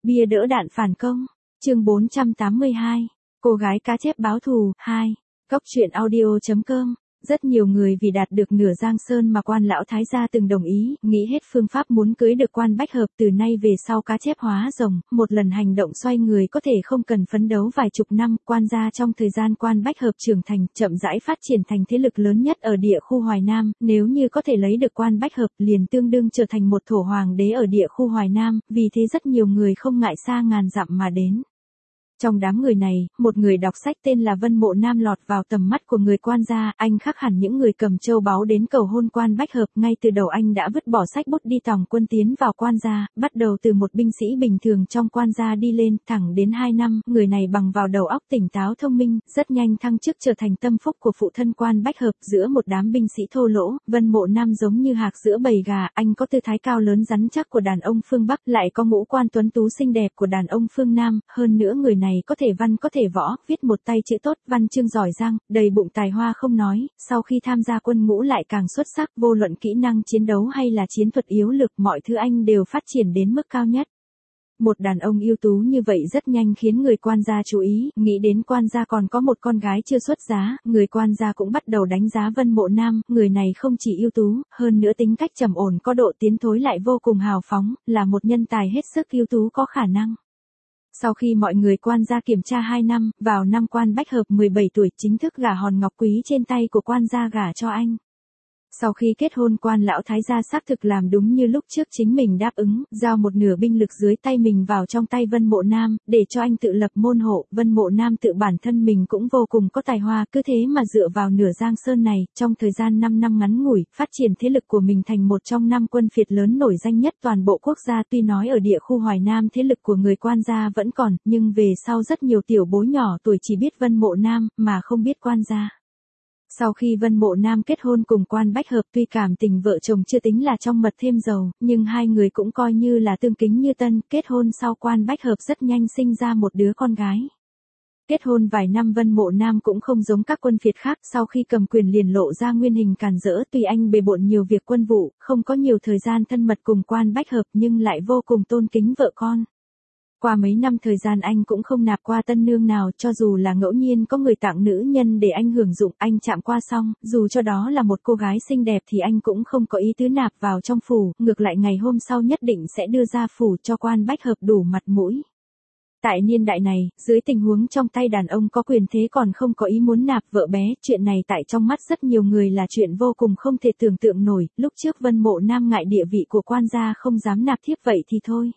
Bia đỡ đạn phản công. Chương 482. Cô gái cá chép báo thù 2. Cóc truyện audio.com. Rất nhiều người vì đạt được nửa giang sơn mà quan lão thái gia từng đồng ý, nghĩ hết phương pháp muốn cưới được quan bách hợp. Từ nay về sau cá chép hóa rồng, một lần hành động xoay người có thể không cần phấn đấu vài chục năm. Quan gia trong thời gian quan bách hợp trưởng thành, chậm rãi phát triển thành thế lực lớn nhất ở địa khu Hoài Nam. Nếu như có thể lấy được quan bách hợp, liền tương đương trở thành một thổ hoàng đế ở địa khu Hoài Nam, vì thế rất nhiều người không ngại xa ngàn dặm mà đến. Trong đám người này, một người đọc sách tên là Vân Mộ Nam lọt vào tầm mắt của người quan gia. Anh khác hẳn những người cầm châu báu đến cầu hôn quan bách hợp. Ngay từ đầu anh đã vứt bỏ sách bút đi tòng quân tiến vào quan gia, bắt đầu từ một binh sĩ bình thường trong quan gia đi lên, thẳng đến 2 năm. Người này bằng vào đầu óc tỉnh táo thông minh, rất nhanh thăng chức trở thành tâm phúc của phụ thân quan bách hợp. Giữa một đám binh sĩ thô lỗ, Vân Mộ Nam giống như hạc giữa bầy gà. Anh có tư thái cao lớn rắn chắc của đàn ông phương Bắc, lại có ngũ quan tuấn tú xinh đẹp của đàn ông phương Nam. Hơn nữa người này có thể văn có thể võ, viết một tay chữ tốt, văn chương giỏi giang, đầy bụng tài hoa không nói. Sau khi tham gia quân ngũ lại càng xuất sắc, vô luận kỹ năng chiến đấu hay là chiến thuật yếu lược, mọi thứ anh đều phát triển đến mức cao nhất. Một đàn ông ưu tú như vậy rất nhanh khiến người quan gia chú ý. Nghĩ đến quan gia còn có một con gái chưa xuất giá, người quan gia cũng bắt đầu đánh giá Vân Mộ Nam. Người này không chỉ ưu tú, hơn nữa tính cách trầm ổn, có độ tiến thối lại vô cùng hào phóng, là một nhân tài hết sức ưu tú có khả năng. Sau khi mọi người quan gia kiểm tra 2 năm, vào năm quan bách hợp 17 tuổi chính thức gả hòn ngọc quý trên tay của quan gia gả cho anh. Sau khi kết hôn, quan lão thái gia xác thực làm đúng như lúc trước chính mình đáp ứng, giao một nửa binh lực dưới tay mình vào trong tay Vân Mộ Nam, để cho anh tự lập môn hộ. Vân Mộ Nam tự bản thân mình cũng vô cùng có tài hoa, cứ thế mà dựa vào nửa giang sơn này, trong thời gian 5 năm ngắn ngủi, phát triển thế lực của mình thành một trong 5 quân phiệt lớn nổi danh nhất toàn bộ quốc gia. Tuy nói ở địa khu Hoài Nam thế lực của người quan gia vẫn còn, nhưng về sau rất nhiều tiểu bối nhỏ tuổi chỉ biết Vân Mộ Nam, mà không biết quan gia. Sau khi Vân Mộ Nam kết hôn cùng quan bách hợp, tuy cảm tình vợ chồng chưa tính là trong mật thêm dầu, nhưng hai người cũng coi như là tương kính như tân. Kết hôn sau, quan bách hợp rất nhanh sinh ra một đứa con gái. Kết hôn vài năm, Vân Mộ Nam cũng không giống các quân phiệt khác, sau khi cầm quyền liền lộ ra nguyên hình càn rỡ. Tuy anh bề bộn nhiều việc quân vụ, không có nhiều thời gian thân mật cùng quan bách hợp, nhưng lại vô cùng tôn kính vợ con. Qua mấy năm thời gian anh cũng không nạp qua tân nương nào, cho dù là ngẫu nhiên có người tặng nữ nhân để anh hưởng dụng, anh chạm qua xong, dù cho đó là một cô gái xinh đẹp thì anh cũng không có ý tứ nạp vào trong phủ, ngược lại ngày hôm sau nhất định sẽ đưa ra phủ cho quan bách hợp đủ mặt mũi. Tại niên đại này, dưới tình huống trong tay đàn ông có quyền thế còn không có ý muốn nạp vợ bé, chuyện này tại trong mắt rất nhiều người là chuyện vô cùng không thể tưởng tượng nổi. Lúc trước Vân Mộ Nam ngại địa vị của quan gia không dám nạp thiếp vậy thì thôi.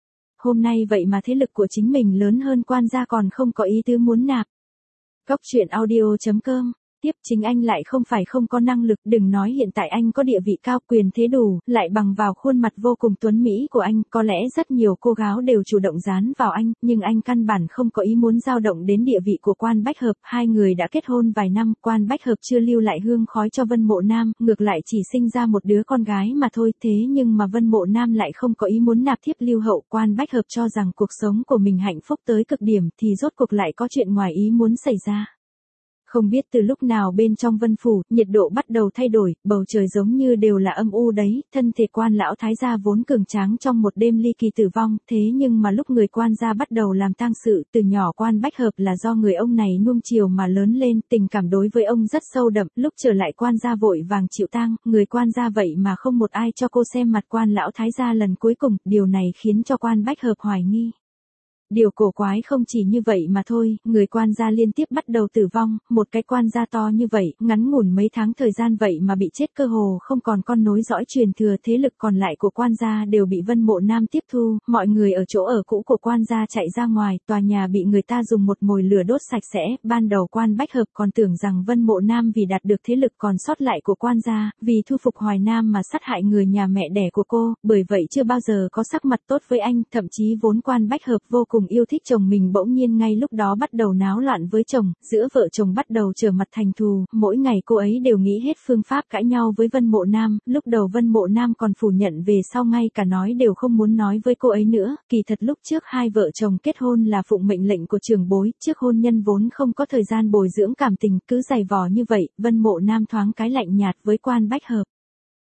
Hôm nay vậy mà thế lực của chính mình lớn hơn quan gia còn không có ý tứ muốn nạp. Cóc truyện audio.com. Tiếp, chính anh lại không phải không có năng lực, đừng nói hiện tại anh có địa vị cao, quyền thế đủ, lại bằng vào khuôn mặt vô cùng tuấn mỹ của anh, có lẽ rất nhiều cô gái đều chủ động dán vào anh, nhưng anh căn bản không có ý muốn dao động đến địa vị của quan bách hợp. Hai người đã kết hôn vài năm, quan bách hợp chưa lưu lại hương khói cho Vân Mộ Nam, ngược lại chỉ sinh ra một đứa con gái mà thôi. Thế nhưng mà Vân Mộ Nam lại không có ý muốn nạp thiếp lưu hậu. Quan bách hợp cho rằng cuộc sống của mình hạnh phúc tới cực điểm, thì rốt cuộc lại có chuyện ngoài ý muốn xảy ra. Không biết từ lúc nào bên trong Vân phủ, nhiệt độ bắt đầu thay đổi, bầu trời giống như đều là âm u đấy. Thân thể quan lão thái gia vốn cường tráng trong một đêm ly kỳ tử vong, thế nhưng mà lúc người quan gia bắt đầu làm tang sự, từ nhỏ quan bách hợp là do người ông này nuông chiều mà lớn lên, tình cảm đối với ông rất sâu đậm. Lúc trở lại quan gia vội vàng chịu tang, người quan gia vậy mà không một ai cho cô xem mặt quan lão thái gia lần cuối cùng, điều này khiến cho quan bách hợp hoài nghi. Điều cổ quái không chỉ như vậy mà thôi, người quan gia liên tiếp bắt đầu tử vong, một cái quan gia to như vậy, ngắn ngủn mấy tháng thời gian vậy mà bị chết cơ hồ không còn con nối dõi truyền thừa. Thế lực còn lại của quan gia đều bị Vân Mộ Nam tiếp thu, mọi người ở chỗ ở cũ của quan gia chạy ra ngoài, tòa nhà bị người ta dùng một mồi lửa đốt sạch sẽ. Ban đầu quan bách hợp còn tưởng rằng Vân Mộ Nam vì đạt được thế lực còn sót lại của quan gia, vì thu phục Hoài Nam mà sát hại người nhà mẹ đẻ của cô, bởi vậy chưa bao giờ có sắc mặt tốt với anh, thậm chí vốn quan bách hợp vô cùng yêu thích chồng mình, bỗng nhiên ngay lúc đó bắt đầu náo loạn với chồng, giữa vợ chồng bắt đầu trở mặt thành thù. Mỗi ngày cô ấy đều nghĩ hết phương pháp cãi nhau với Vân Mộ Nam. Lúc đầu Vân Mộ Nam còn phủ nhận, về sau ngay cả nói đều không muốn nói với cô ấy nữa. Kỳ thật lúc trước hai vợ chồng kết hôn là phụng mệnh lệnh của trưởng bối, trước hôn nhân vốn không có thời gian bồi dưỡng cảm tình, cứ giày vò như vậy. Vân Mộ Nam thoáng cái lạnh nhạt với quan bách hợp.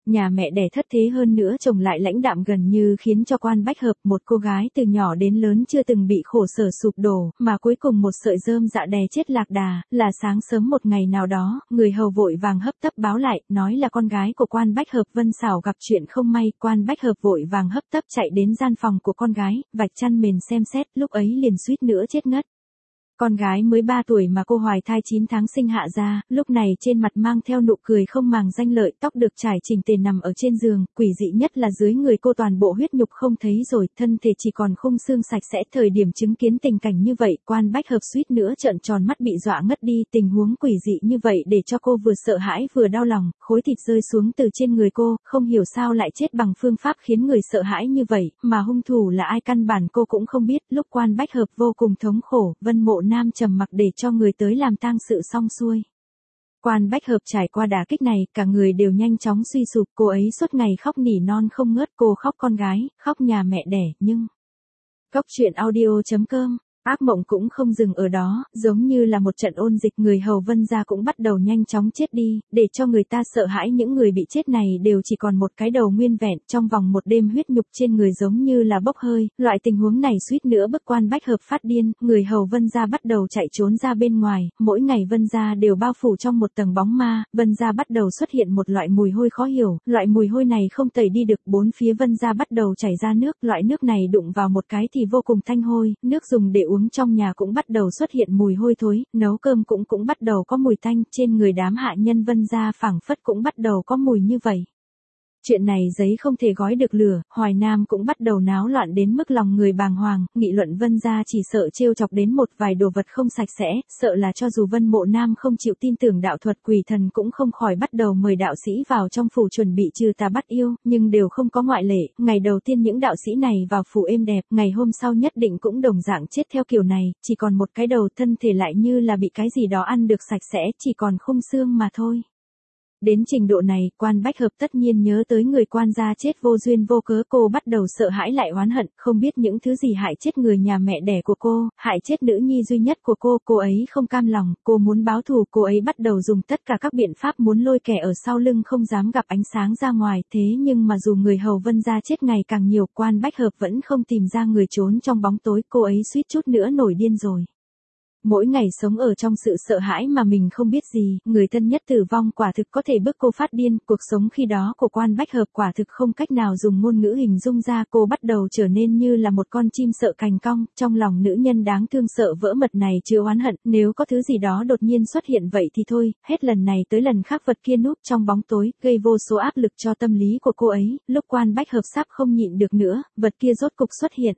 Nhà mẹ đẻ thất thế hơn nữa chồng lại lãnh đạm gần như khiến cho Quan Bách Hợp, một cô gái từ nhỏ đến lớn chưa từng bị khổ sở sụp đổ, mà cuối cùng một sợi rơm dạ đè chết lạc đà, là sáng sớm một ngày nào đó, người hầu vội vàng hấp tấp báo lại, nói là con gái của Quan Bách Hợp Vân Xảo gặp chuyện không may. Quan Bách Hợp vội vàng hấp tấp chạy đến gian phòng của con gái, vạch chăn mền xem xét, lúc ấy liền suýt nữa chết ngất. Con gái mới 3 tuổi mà cô hoài thai 9 tháng sinh hạ ra, lúc này trên mặt mang theo nụ cười không màng danh lợi, tóc được trải chỉnh tề nằm ở trên giường, quỷ dị nhất là dưới người cô toàn bộ huyết nhục không thấy rồi, thân thể chỉ còn khung xương sạch sẽ. Thời điểm chứng kiến tình cảnh như vậy, Quan Bách Hợp suýt nữa trợn tròn mắt bị dọa ngất đi, tình huống quỷ dị như vậy để cho cô vừa sợ hãi vừa đau lòng, khối thịt rơi xuống từ trên người cô, không hiểu sao lại chết bằng phương pháp khiến người sợ hãi như vậy, mà hung thủ là ai căn bản cô cũng không biết. Lúc Quan Bách Hợp vô cùng thống khổ, Vân Mộ Nam trầm mặc để cho người tới làm tang sự xong xuôi. Quan Bách Hợp trải qua đả kích này, cả người đều nhanh chóng suy sụp, cô ấy suốt ngày khóc nỉ non không ngớt, cô khóc con gái, khóc nhà mẹ đẻ, nhưng... Cốc truyện audio.com Ác mộng cũng không dừng ở đó, giống như là một trận ôn dịch, người hầu Vân gia cũng bắt đầu nhanh chóng chết đi, để cho người ta sợ hãi. Những người bị chết này đều chỉ còn một cái đầu nguyên vẹn, trong vòng một đêm huyết nhục trên người giống như là bốc hơi, loại tình huống này suýt nữa bức Quan Bách Hợp phát điên, người hầu Vân gia bắt đầu chạy trốn ra bên ngoài, mỗi ngày Vân gia đều bao phủ trong một tầng bóng ma, Vân gia bắt đầu xuất hiện một loại mùi hôi khó hiểu, loại mùi hôi này không tẩy đi được, bốn phía Vân gia bắt đầu chảy ra nước, loại nước này đụng vào một cái thì vô cùng thanh hôi, nước dùng để uống trong nhà cũng bắt đầu xuất hiện mùi hôi thối, nấu cơm cũng bắt đầu có mùi tanh, trên người đám hạ nhân Vân gia phảng phất cũng bắt đầu có mùi như vậy. Chuyện này giấy không thể gói được lửa, Hoài Nam cũng bắt đầu náo loạn đến mức lòng người bàng hoàng, nghị luận Vân gia chỉ sợ trêu chọc đến một vài đồ vật không sạch sẽ, sợ là cho dù Vân Mộ Nam không chịu tin tưởng đạo thuật quỷ thần cũng không khỏi bắt đầu mời đạo sĩ vào trong phủ chuẩn bị trừ tà bắt yêu, nhưng đều không có ngoại lệ, ngày đầu tiên những đạo sĩ này vào phủ êm đẹp, ngày hôm sau nhất định cũng đồng dạng chết theo kiểu này, chỉ còn một cái đầu, thân thể lại như là bị cái gì đó ăn được sạch sẽ, chỉ còn khung xương mà thôi. Đến trình độ này, Quan Bách Hợp tất nhiên nhớ tới người Quan gia chết vô duyên vô cớ, cô bắt đầu sợ hãi lại oán hận, không biết những thứ gì hại chết người nhà mẹ đẻ của cô, hại chết nữ nhi duy nhất của cô ấy không cam lòng, cô muốn báo thù, cô ấy bắt đầu dùng tất cả các biện pháp muốn lôi kẻ ở sau lưng không dám gặp ánh sáng ra ngoài, thế nhưng mà dù người hầu Vân gia chết ngày càng nhiều, Quan Bách Hợp vẫn không tìm ra người trốn trong bóng tối, cô ấy suýt chút nữa nổi điên rồi. Mỗi ngày sống ở trong sự sợ hãi mà mình không biết gì, người thân nhất tử vong quả thực có thể bức cô phát điên, cuộc sống khi đó của Quan Bách Hợp quả thực không cách nào dùng ngôn ngữ hình dung ra, cô bắt đầu trở nên như là một con chim sợ cành cong, trong lòng nữ nhân đáng thương sợ vỡ mật này chưa oán hận, nếu có thứ gì đó đột nhiên xuất hiện vậy thì thôi, hết lần này tới lần khác vật kia núp trong bóng tối, gây vô số áp lực cho tâm lý của cô ấy, lúc Quan Bách Hợp sắp không nhịn được nữa, vật kia rốt cục xuất hiện.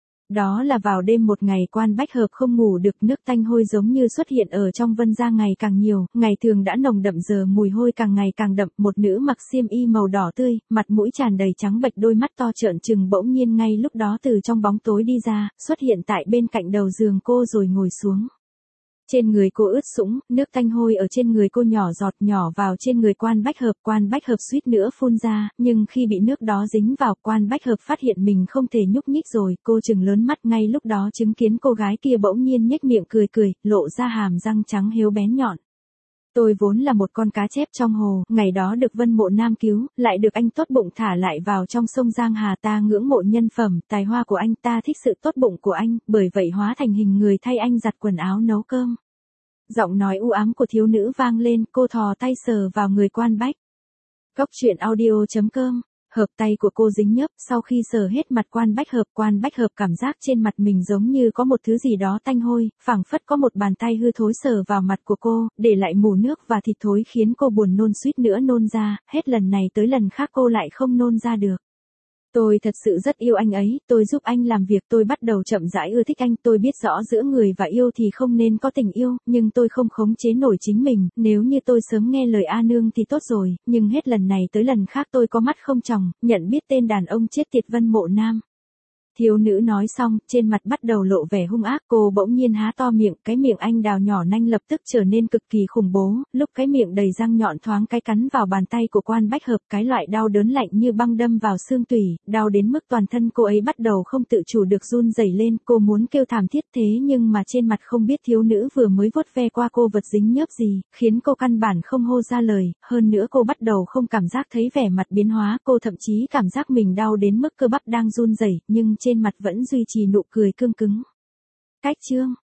Đó là vào đêm một ngày Quan Bách Hợp không ngủ được, nước tanh hôi giống như xuất hiện ở trong Vân gia ngày càng nhiều, ngày thường đã nồng đậm giờ mùi hôi càng ngày càng đậm, một nữ mặc xiêm y màu đỏ tươi, mặt mũi tràn đầy trắng bệch, đôi mắt to trợn trừng bỗng nhiên ngay lúc đó từ trong bóng tối đi ra, xuất hiện tại bên cạnh đầu giường cô rồi ngồi xuống. Trên người cô ướt sũng, nước tanh hôi ở trên người cô nhỏ giọt nhỏ vào trên người Quan Bách Hợp suýt nữa phun ra, nhưng khi bị nước đó dính vào, Quan Bách Hợp phát hiện mình không thể nhúc nhích rồi, cô trừng lớn mắt ngay lúc đó chứng kiến cô gái kia bỗng nhiên nhếch miệng cười, lộ ra hàm răng trắng hiếu bén nhọn. Tôi vốn là một con cá chép trong hồ, ngày đó được Vân Mộ Nam cứu, lại được anh tốt bụng thả lại vào trong sông Giang Hà, ta ngưỡng mộ nhân phẩm, tài hoa của anh, ta thích sự tốt bụng của anh, bởi vậy hóa thành hình người thay anh giặt quần áo nấu cơm. Giọng nói u ám của thiếu nữ vang lên, cô thò tay sờ vào người Quan Bách. Cốc truyện audio.com Hợp tay của cô dính nhớp, sau khi sờ hết mặt Quan Bách Hợp cảm giác trên mặt mình giống như có một thứ gì đó tanh hôi, phảng phất có một bàn tay hư thối sờ vào mặt của cô, để lại mù nước và thịt thối khiến cô buồn nôn suýt nữa nôn ra, hết lần này tới lần khác cô lại không nôn ra được. Tôi thật sự rất yêu anh ấy, tôi giúp anh làm việc, tôi bắt đầu chậm rãi ưa thích anh, tôi biết rõ giữa người và yêu thì không nên có tình yêu, nhưng tôi không khống chế nổi chính mình, nếu như tôi sớm nghe lời A Nương thì tốt rồi, nhưng hết lần này tới lần khác tôi có mắt không tròng, nhận biết tên đàn ông chết tiệt Vân Mộ Nam. Thiếu nữ nói xong, trên mặt bắt đầu lộ vẻ hung ác, cô bỗng nhiên há to miệng, cái miệng anh đào nhỏ nanh lập tức trở nên cực kỳ khủng bố, lúc cái miệng đầy răng nhọn thoáng cái cắn vào bàn tay của Quan Bách Hợp, cái loại đau đớn lạnh như băng đâm vào xương tủy, đau đến mức toàn thân cô ấy bắt đầu không tự chủ được run rẩy lên, cô muốn kêu thảm thiết thế nhưng mà trên mặt không biết thiếu nữ vừa mới vuốt ve qua cô vật dính nhớp gì, khiến cô căn bản không hô ra lời, hơn nữa cô bắt đầu không cảm giác thấy vẻ mặt biến hóa, cô thậm chí cảm giác mình đau đến mức cơ bắp đang run rẩy, nhưng trên mặt vẫn duy trì nụ cười cương cứng. Cách chương